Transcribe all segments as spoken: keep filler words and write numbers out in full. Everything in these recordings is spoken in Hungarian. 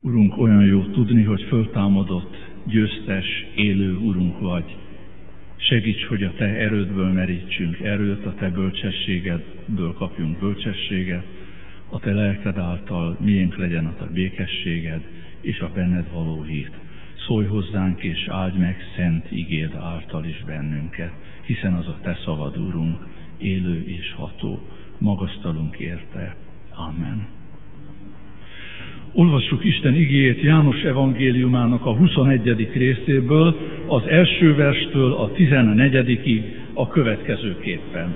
Urunk, olyan jó tudni, hogy föltámadott, győztes, élő Urunk vagy. Segíts, hogy a Te erődből merítsünk erőt, a Te bölcsességedből kapjunk bölcsességet, a Te lelked által miénk legyen a Te békességed és a benned való hit. Szólj hozzánk és áldj meg szent igéd által is bennünket, hiszen az a Te szavad, Urunk, élő és ható. Magasztalunk érte. Amen. Olvassuk Isten igéjét János evangéliumának a huszonegyedik részéből, az első verstől a tizennegyedikig a következőképpen.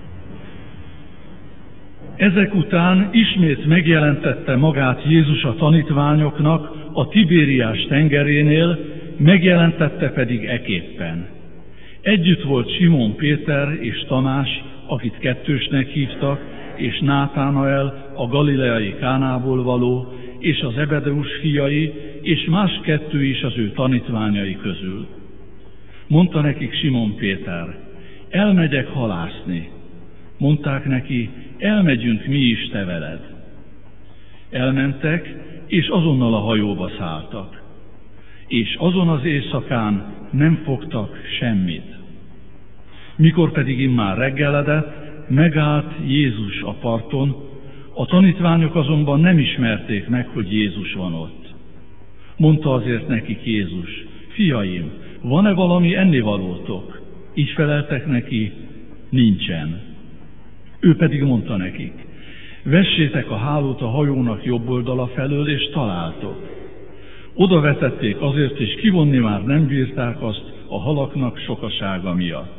Ezek után ismét megjelentette magát Jézus a tanítványoknak a Tibériás tengerénél, megjelentette pedig eképpen. Együtt volt Simon Péter és Tamás, akit kettősnek hívtak, és Nátánael, a galileai Kánából való, és az Ebedeus fiai, és más kettő is az ő tanítványai közül. Mondta nekik Simon Péter, elmegyek halászni. Mondták neki, elmegyünk mi is te veled. Elmentek, és azonnal a hajóba szálltak. És azon az éjszakán nem fogtak semmit. Mikor pedig immár reggeledett, megállt Jézus a parton, a tanítványok azonban nem ismerték meg, hogy Jézus van ott. Mondta azért nekik Jézus, fiaim, van-e valami ennivalótok? Így feleltek neki, nincsen. Ő pedig mondta nekik, vessétek a hálót a hajónak jobb oldala felől, és találtok. Oda vetették azért, és kivonni már nem bírták azt a halaknak sokasága miatt.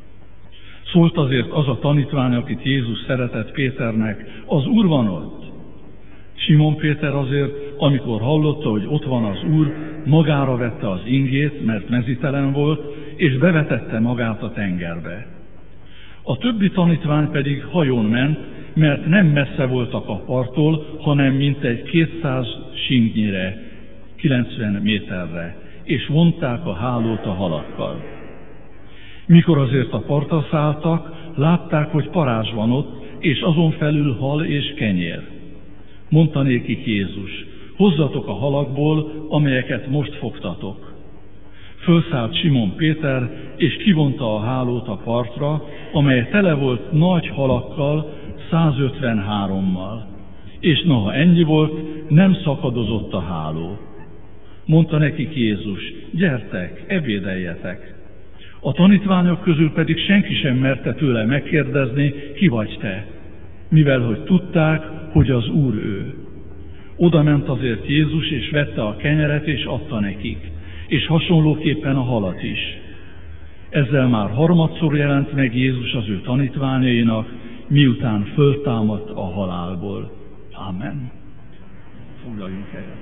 Szólt azért az a tanítvány, akit Jézus szeretett Péternek, az Úr van ott. Simon Péter azért, amikor hallotta, hogy ott van az Úr, magára vette az ingét, mert mezitelen volt, és bevetette magát a tengerbe. A többi tanítvány pedig hajón ment, mert nem messze voltak a parttól, hanem mintegy kétszáz sinknyire, kilencven méterre, és vonták a hálót a halakkal. Mikor azért a partra szálltak, látták, hogy parázs van ott, és azon felül hal és kenyér. Mondta nékik Jézus, hozzatok a halakból, amelyeket most fogtatok. Fölszállt Simon Péter, és kivonta a hálót a partra, amely tele volt nagy halakkal, százötvenhárommal. És noha ennyi volt, nem szakadozott a háló. Mondta nekik Jézus, gyertek, ebédeljetek. A tanítványok közül pedig senki sem merte tőle megkérdezni, ki vagy te, mivel hogy tudták, hogy az Úr ő. Oda ment azért Jézus, és vette a kenyeret, és adta nekik, és hasonlóképpen a halat is. Ezzel már harmadszor jelent meg Jézus az ő tanítványainak, miután föltámadt a halálból. Amen. Foglaljunk helyet.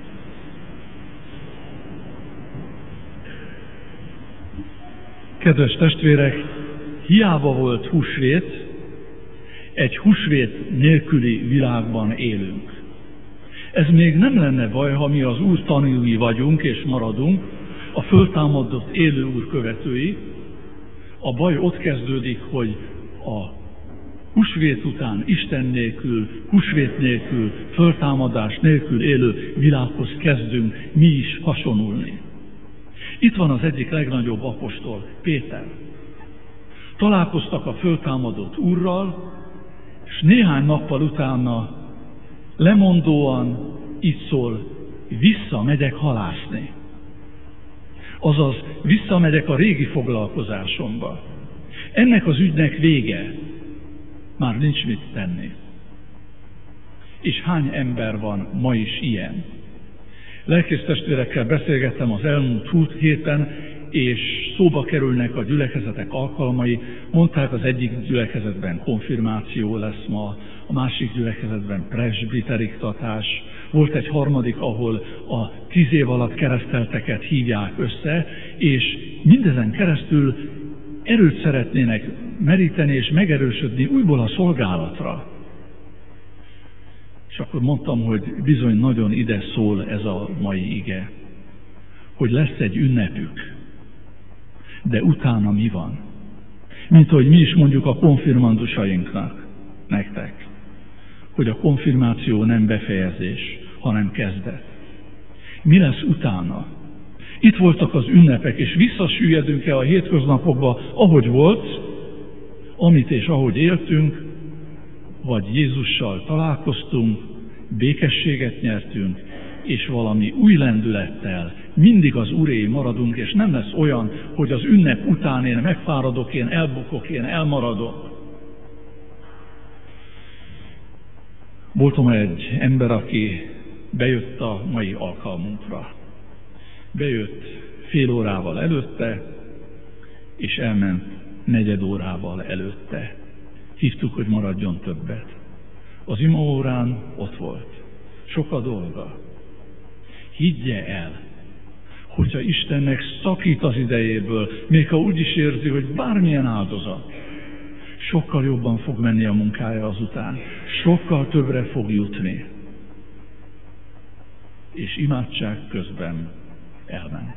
Kedves testvérek, hiába volt húsvét, egy húsvét nélküli világban élünk. Ez még nem lenne baj, ha mi az Úr tanúi vagyunk és maradunk, a föltámadott élő Úr követői. A baj ott kezdődik, hogy a húsvét után Isten nélkül, húsvét nélkül, föltámadás nélkül élő világhoz kezdünk mi is hasonulni. Itt van az egyik legnagyobb apostol, Péter. Találkoztak a föltámadott Úrral, és néhány nappal utána lemondóan így szól, visszamegyek halászni. Azaz, visszamegyek a régi foglalkozásomba. Ennek az ügynek vége. Már nincs mit tenni. És hány ember van ma is ilyen? Lelkész testvérekkel beszélgettem az elmúlt húsz héten, és szóba kerülnek a gyülekezetek alkalmai. Mondták, az egyik gyülekezetben konfirmáció lesz ma, a másik gyülekezetben presbiteriktatás. Volt egy harmadik, ahol a tíz év alatt keresztelteket hívják össze, és mindezen keresztül erőt szeretnének meríteni és megerősödni újból a szolgálatra. És akkor mondtam, hogy bizony nagyon ide szól ez a mai ige, hogy lesz egy ünnepük, de utána mi van? Mint ahogy mi is mondjuk a konfirmandusainknak, nektek, hogy a konfirmáció nem befejezés, hanem kezdet. Mi lesz utána? Itt voltak az ünnepek, és visszasüllyedünk-e a hétköznapokba, ahogy volt, amit és ahogy éltünk, vagy Jézussal találkoztunk, békességet nyertünk, és valami új lendülettel mindig az Uréi maradunk, és nem lesz olyan, hogy az ünnep után én megfáradok, én elbukok, én elmaradok. Voltam egy ember, aki bejött a mai alkalmunkra. Bejött fél órával előtte, és elment negyed órával előtte. Hívtuk, hogy maradjon többet. Az imaórán ott volt. Sok a dolga. Higgye el, hogyha Istennek szakít az idejéből, még ha úgy is érzi, hogy bármilyen áldozat, sokkal jobban fog menni a munkája azután. Sokkal többre fog jutni. És imádság közben elment.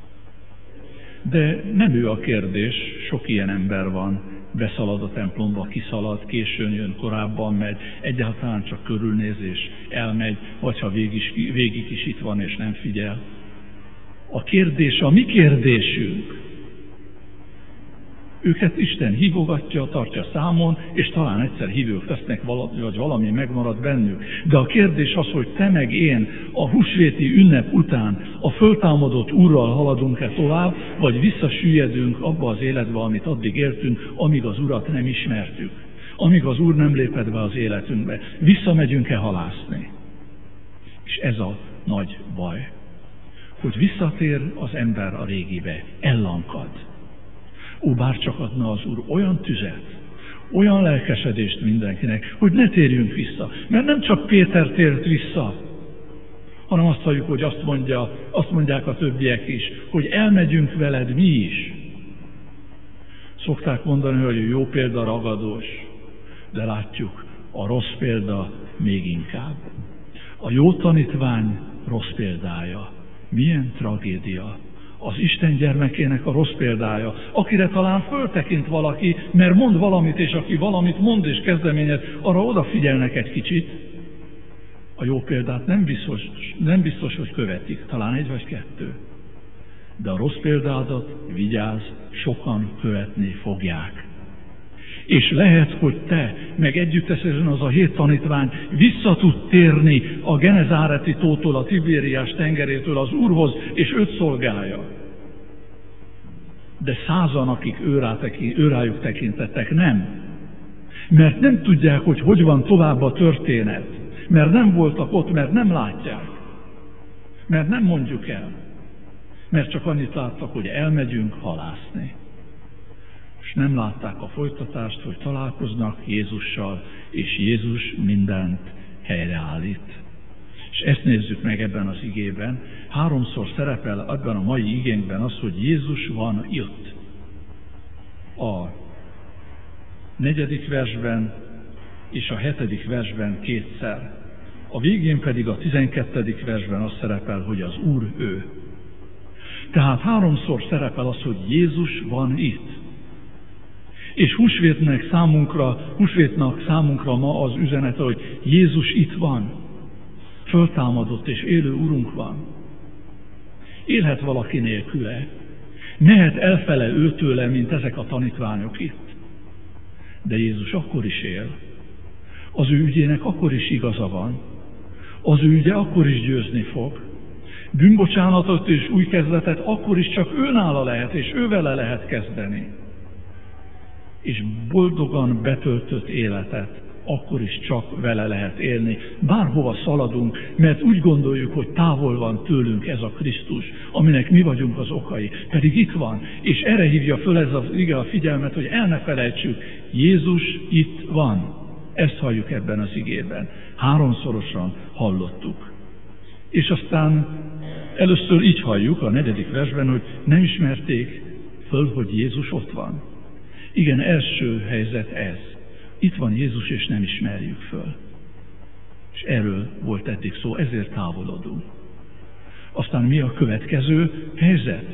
De nem ő a kérdés, sok ilyen ember van, beszalad a templomba, kiszalad, későn jön, korábban megy, egyáltalán csak körülnézés, elmegy, vagy ha végig, végig is itt van és nem figyel. A kérdés, a mi kérdésünk. Őket Isten hívogatja, tartja számon, és talán egyszer hívők lesznek, vagy valami megmarad bennük. De a kérdés az, hogy te meg én a húsvéti ünnep után a föltámadott Úrral haladunk-e tovább, vagy visszasüllyedünk abba az életbe, amit addig éltünk, amíg az Urat nem ismertük. Amíg az Úr nem lépett be az életünkbe. Visszamegyünk-e halászni? És ez a nagy baj, hogy visszatér az ember a régibe, ellankad. Ó, bárcsak adna az Úr olyan tüzet, olyan lelkesedést mindenkinek, hogy ne térjünk vissza. Mert nem csak Péter tért vissza, hanem azt halljuk, hogy azt, mondja, azt mondják a többiek is, hogy elmegyünk veled mi is. Szokták mondani, hogy jó példa ragadós, de látjuk, a rossz példa még inkább. A jó tanítvány rossz példája. Milyen tragédia. Az Isten gyermekének a rossz példája, akire talán föltekint valaki, mert mond valamit, és aki valamit mond és kezdeményez, arra odafigyelnek egy kicsit. A jó példát nem biztos, nem biztos, hogy követik, talán egy vagy kettő. De a rossz példádat, vigyázz, sokan követni fogják. És lehet, hogy te, meg együttesen az a hét tanítvány vissza tud térni a Genezáreti tótól, a Tibériás tengerétől az Úrhoz, és őt szolgálja. De százan, akik őrájuk tekintettek, nem. Mert nem tudják, hogy hogy van tovább a történet. Mert nem voltak ott, mert nem látják. Mert nem mondjuk el. Mert csak annyit láttak, hogy elmegyünk halászni. És nem látták a folytatást, hogy találkoznak Jézussal, és Jézus mindent helyreállít. És ezt nézzük meg ebben az igében. Háromszor szerepel ebben a mai igénkben az, hogy Jézus van itt. A negyedik versben és a hetedik versben kétszer. A végén pedig a tizenkettedik versben az szerepel, hogy az Úr ő. Tehát háromszor szerepel az, hogy Jézus van itt. És húsvétnek számunkra, húsvétnak számunkra ma az üzenete, hogy Jézus itt van. Föltámadott és élő Urunk van. Élhet valaki nélküle. Mehet elfele őtőle, mint ezek a tanítványok itt. De Jézus akkor is él. Az ő ügyének akkor is igaza van. Az ő ügye akkor is győzni fog. Bűnbocsánatot és új kezdetet akkor is csak őnála lehet, és ővele lehet kezdeni. És boldogan betöltött életet akkor is csak vele lehet élni. Bárhova szaladunk, mert úgy gondoljuk, hogy távol van tőlünk ez a Krisztus, aminek mi vagyunk az okai. Pedig itt van, és erre hívja föl ez az ige a figyelmet, hogy el ne felejtsük, Jézus itt van. Ezt halljuk ebben az igében. Háromszorosan hallottuk. És aztán először így halljuk a negyedik versben, hogy nem ismerték föl, hogy Jézus ott van. Igen, első helyzet ez. Itt van Jézus, és nem ismerjük föl. És erről volt eddig szó, ezért távolodunk. Aztán mi a következő helyzet?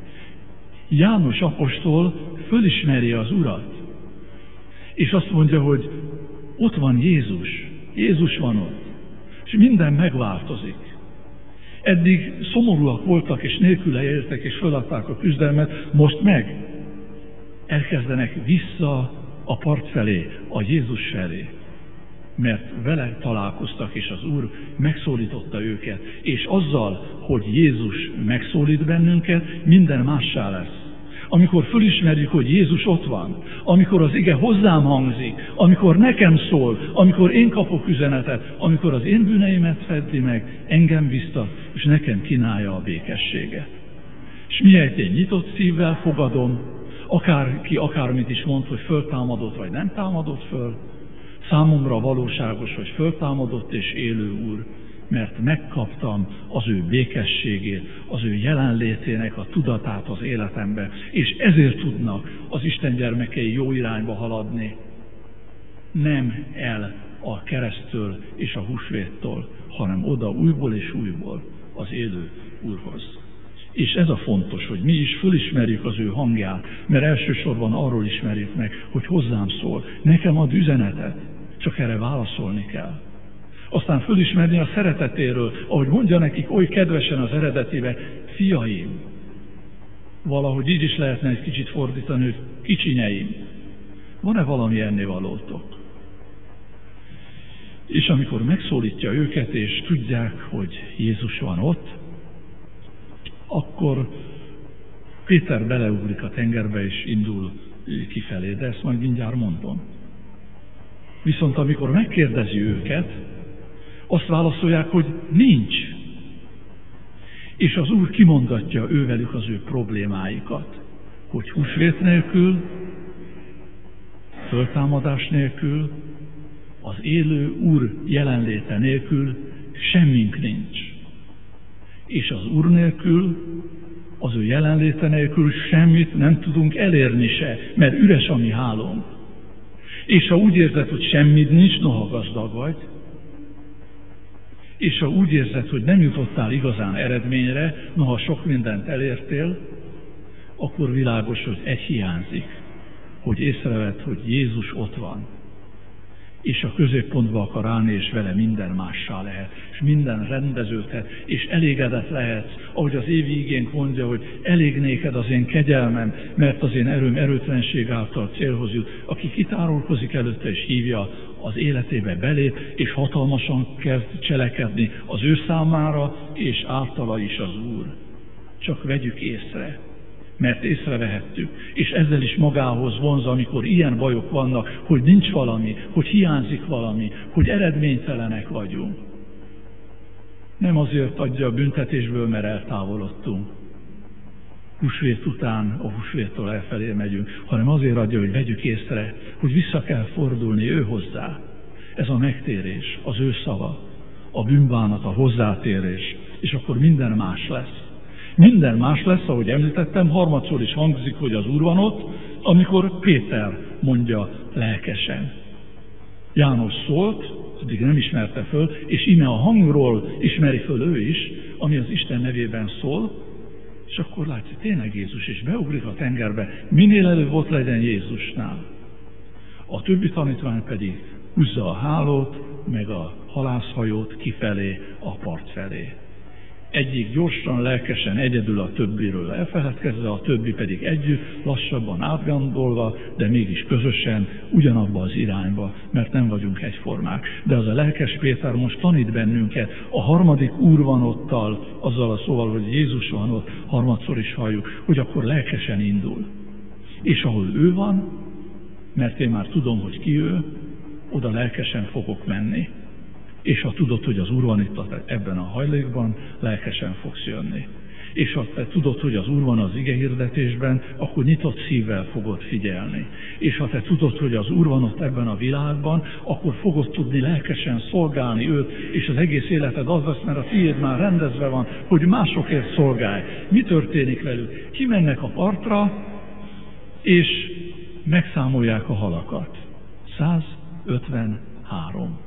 János apostol fölismeri az Urat, és azt mondja, hogy ott van Jézus, Jézus van ott, és minden megváltozik. Eddig szomorúak voltak, és nélküle éltek, és föladták a küzdelmet, most meg elkezdenek vissza a part felé, a Jézus felé. Mert vele találkoztak, és az Úr megszólította őket. És azzal, hogy Jézus megszólít bennünket, minden mássá lesz. Amikor fölismerjük, hogy Jézus ott van, amikor az ige hozzám hangzik, amikor nekem szól, amikor én kapok üzenetet, amikor az én bűneimet feddi meg, engem biztat, és nekem kínálja a békességet. És mihelyt én nyitott szívvel fogadom, akárki akármit is mond, hogy föltámadott vagy nem támadott föl, számomra valóságos, hogy föltámadott és élő Úr, mert megkaptam az ő békességét, az ő jelenlétének a tudatát az életembe, és ezért tudnak az Isten gyermekei jó irányba haladni. Nem el a kereszttől és a húsvéttól, hanem oda újból és újból az élő Úrhoz. És ez a fontos, hogy mi is fölismerjük az ő hangját, mert elsősorban arról ismerjük meg, hogy hozzám szól, nekem ad üzenetet, csak erre válaszolni kell. Aztán fölismerni a szeretetéről, ahogy mondja nekik oly kedvesen az eredetébe, fiaim, valahogy így is lehetne egy kicsit fordítani, hogy kicsinyeim, van-e valami ennivalótok? És amikor megszólítja őket, és tudják, hogy Jézus van ott, akkor Péter beleugrik a tengerbe, és indul kifelé, de ezt majd mindjárt mondom. Viszont amikor megkérdezi őket, azt válaszolják, hogy nincs. És az Úr kimondatja ővelük az ő problémáikat, hogy húsvét nélkül, föltámadás nélkül, az élő Úr jelenléte nélkül semmink nincs. És az Úr nélkül, az ő jelenléte nélkül semmit nem tudunk elérni se, mert üres a mi hálónk. És ha úgy érzed, hogy semmit nincs, noha gazdag vagy, és ha úgy érzed, hogy nem jutottál igazán eredményre, noha sok mindent elértél, akkor világos, hogy egy hiányzik, hogy észrevedd, hogy Jézus ott van, és a középpontba akar állni, és vele minden mássá lehet, és minden rendeződhet, és elégedett lehetsz, ahogy az évi igénk mondja, hogy elég néked az én kegyelmem, mert az én erőm erőtlenség által célhoz jut. Aki kitárulkozik előtte, és hívja, az életébe belép, és hatalmasan kezd cselekedni az ő számára, és általa is az Úr. Csak vegyük észre, mert észrevehettük, és ezzel is magához vonz, amikor ilyen bajok vannak, hogy nincs valami, hogy hiányzik valami, hogy eredménytelenek vagyunk. Nem azért adja a büntetésből, mert eltávolodtunk. Húsvét után a húsvéttől elfelé megyünk, hanem azért adja, hogy vegyük észre, hogy vissza kell fordulni ő hozzá. Ez a megtérés, az ő szava, a bűnbánat, a hozzátérés, és akkor minden más lesz. Minden más lesz, ahogy említettem, harmadszor is hangzik, hogy az Úr van ott, amikor Péter mondja lelkesen. János szólt, addig nem ismerte föl, és íme a hangról ismeri föl ő is, ami az Isten nevében szól, és akkor látja, tényleg Jézus, és beugrik a tengerbe, minél előbb ott legyen Jézusnál. A többi tanítvány pedig húzza a hálót, meg a halászhajót kifelé, a part felé. Egyik gyorsan, lelkesen, egyedül a többiről elfeledkezve, a többi pedig együtt, lassabban átgondolva, de mégis közösen, ugyanabba az irányba, mert nem vagyunk egyformák. De az a lelkes Péter most tanít bennünket, a harmadik Úr van ottal, azzal a szóval, hogy Jézus van ott, harmadszor is halljuk, hogy akkor lelkesen indul. És ahol ő van, mert én már tudom, hogy ki ő, oda lelkesen fogok menni. És ha tudod, hogy az Úr van itt ebben a hajlékban, lelkesen fogsz jönni. És ha te tudod, hogy az Úr van az igehirdetésben, akkor nyitott szívvel fogod figyelni. És ha te tudod, hogy az Úr van ott ebben a világban, akkor fogod tudni lelkesen szolgálni őt, és az egész életed az lesz, mert a tiéd már rendezve van, hogy másokért szolgálj. Mi történik velük? Kimennek a partra, és megszámolják a halakat. százötvenhárom.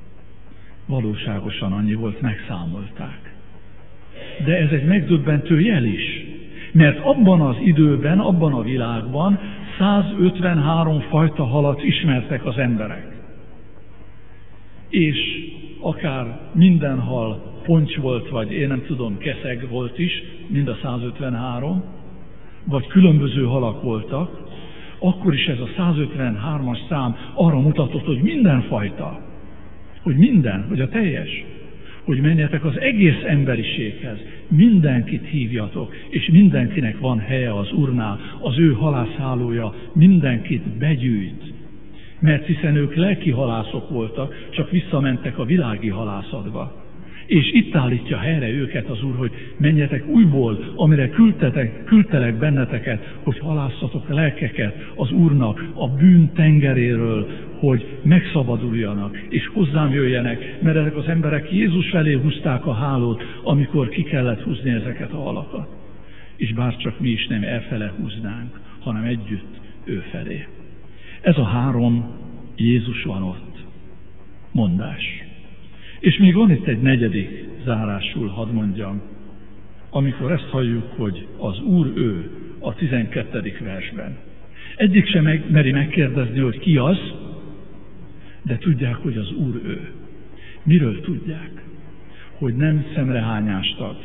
Valóságosan annyi volt, megszámolták. De ez egy megdöbbentő jel is, mert abban az időben, abban a világban százötvenhárom fajta halat ismertek az emberek. És akár minden hal ponty volt, vagy én nem tudom, keszeg volt is, mind a százötvenhárom, vagy különböző halak voltak, akkor is ez a százötvenhármas szám arra mutatott, hogy mindenfajta, hogy minden, hogy a teljes, hogy menjetek az egész emberiséghez, mindenkit hívjatok, és mindenkinek van helye az Úrnál, az ő halászhálója mindenkit begyűjt. Mert hiszen ők lelki halászok voltak, csak visszamentek a világi halászatba. És itt állítja helyre őket az Úr, hogy menjetek újból, amire küldtetek, küldtelek benneteket, hogy halászatok lelkeket az Úrnak a bűn tengeréről, hogy megszabaduljanak, és hozzám jöjjenek, mert ezek az emberek Jézus felé húzták a hálót, amikor ki kellett húzni ezeket a halakat. És bárcsak mi is nem elfele húznánk, hanem együtt ő felé. Ez a három Jézus van ott mondás. És még van itt egy negyedik zárásul, hadd mondjam, amikor ezt halljuk, hogy az Úr ő a tizenkettedik versben. Egyik sem meg, meri megkérdezni, hogy ki az, de tudják, hogy az Úr ő. Miről tudják? Hogy nem szemrehányást ad.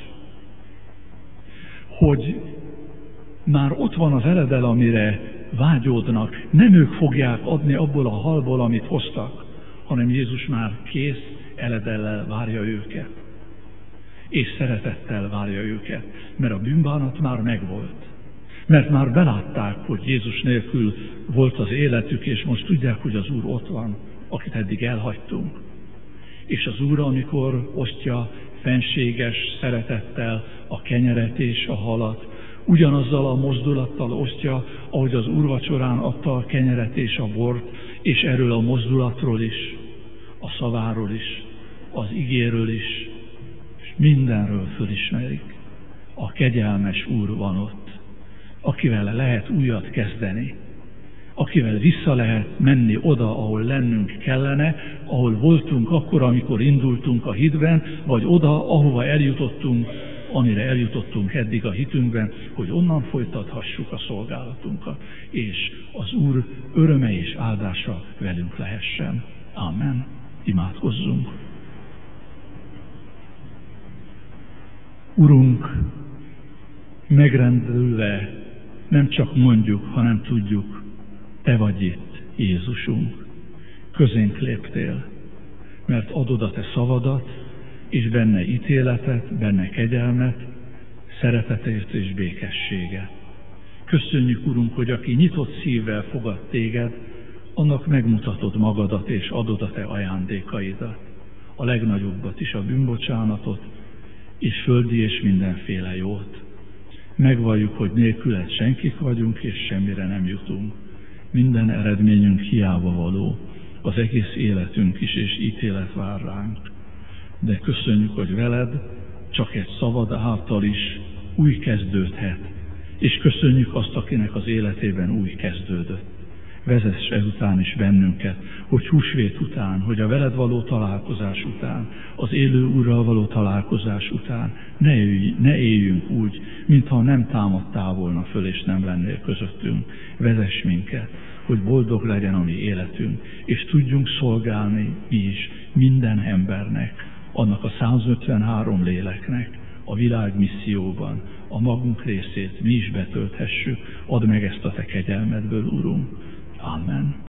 Hogy már ott van az eledel, amire vágyódnak. Nem ők fogják adni abból a halból, amit hoztak, hanem Jézus már kész eledellel várja őket. És szeretettel várja őket, mert a bűnbánat már megvolt. Mert már belátták, hogy Jézus nélkül volt az életük, és most tudják, hogy az Úr ott van, akit eddig elhagytunk. És az Úr, amikor osztja fenséges szeretettel a kenyeret és a halat, ugyanazzal a mozdulattal osztja, ahogy az úrvacsorán adta a kenyeret és a bort, és erről a mozdulatról is, a szaváról is, az igéről is, és mindenről fölismerik. A kegyelmes Úr van ott, akivel lehet újat kezdeni, akivel vissza lehet menni oda, ahol lennünk kellene, ahol voltunk akkor, amikor indultunk a hitben, vagy oda, ahova eljutottunk, amire eljutottunk eddig a hitünkben, hogy onnan folytathassuk a szolgálatunkat, és az Úr öröme és áldása velünk lehessen. Amen. Imádkozzunk. Urunk, megrendülve nem csak mondjuk, hanem tudjuk, Te vagy itt, Jézusunk. Közénk léptél, mert adod a Te szavadat, és benne ítéletet, benne kegyelmet, szeretetért és békességet. Köszönjük, Urunk, hogy aki nyitott szívvel fogad Téged, annak megmutatod magadat és adod a Te ajándékaidat, a legnagyobbat is, a bűnbocsánatot, és földi és mindenféle jót. Megvalljuk, hogy nélküled senkik vagyunk, és semmire nem jutunk. Minden eredményünk hiába való, az egész életünk is, és ítélet vár ránk. De köszönjük, hogy veled csak egy szavad által is új kezdődhet, és köszönjük azt, akinek az életében új kezdődött. Vezess ezután is bennünket, hogy húsvét után, hogy a veled való találkozás után, az élő Úrral való találkozás után ne, jöjj, ne éljünk úgy, mintha nem támadtál volna föl, és nem lennél közöttünk. Vezess minket, hogy boldog legyen a mi életünk, és tudjunk szolgálni mi is minden embernek, annak a százötvenhárom léleknek, a világ misszióban, a magunk részét mi is betölthessük. Add meg ezt a Te kegyelmedből, Urunk. Amen.